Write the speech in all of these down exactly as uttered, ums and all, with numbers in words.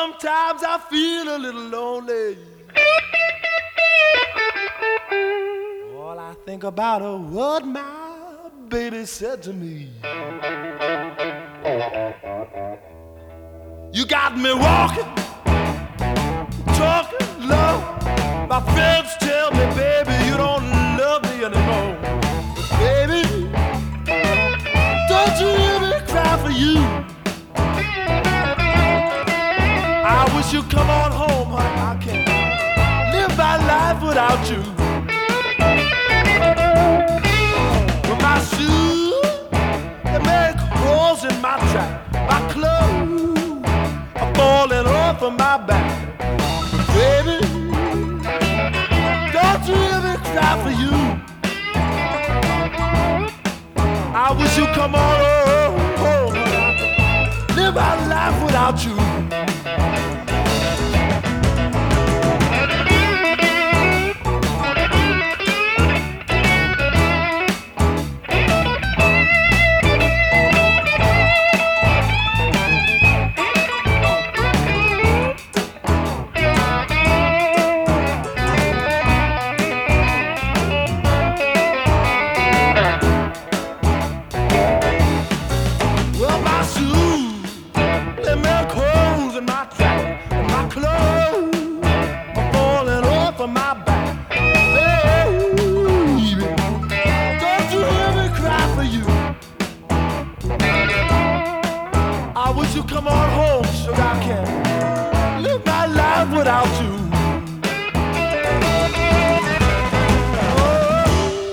Sometimes I feel a little lonely. All I think about is what my baby said to me. You got me walking, talking, love. My friends tell me, baby, you don't love me anymore. Baby, don't you hear me cry for you? I wish you'd come on home, honey. I can't live my life without you. With my shoes, they make holes in my track. My clothes are falling off of my back. Baby, don't you hear me cry for you? I wish you'd come on home, honey. Live my life without you. Come on home, sugar, I can't live my life without you. Oh,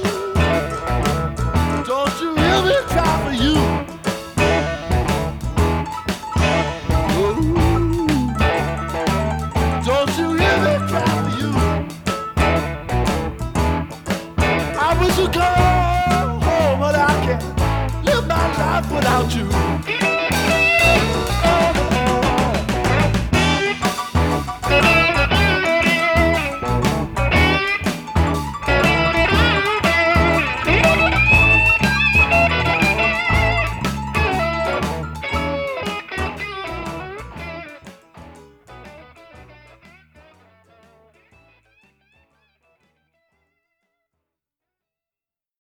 don't you hear me cry for you? Oh, don't you hear me cry for you? I wish you'd come home, but I can't live my life without you.